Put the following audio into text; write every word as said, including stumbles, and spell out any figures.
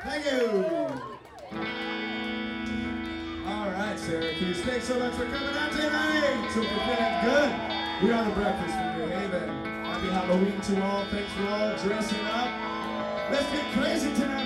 Thank you. All right, Syracuse. Thanks so much for coming out tonight. Hope you're feeling good. We are the Breakfast from New Haven. Happy Halloween to all. Thanks for all dressing up. Let's get crazy tonight.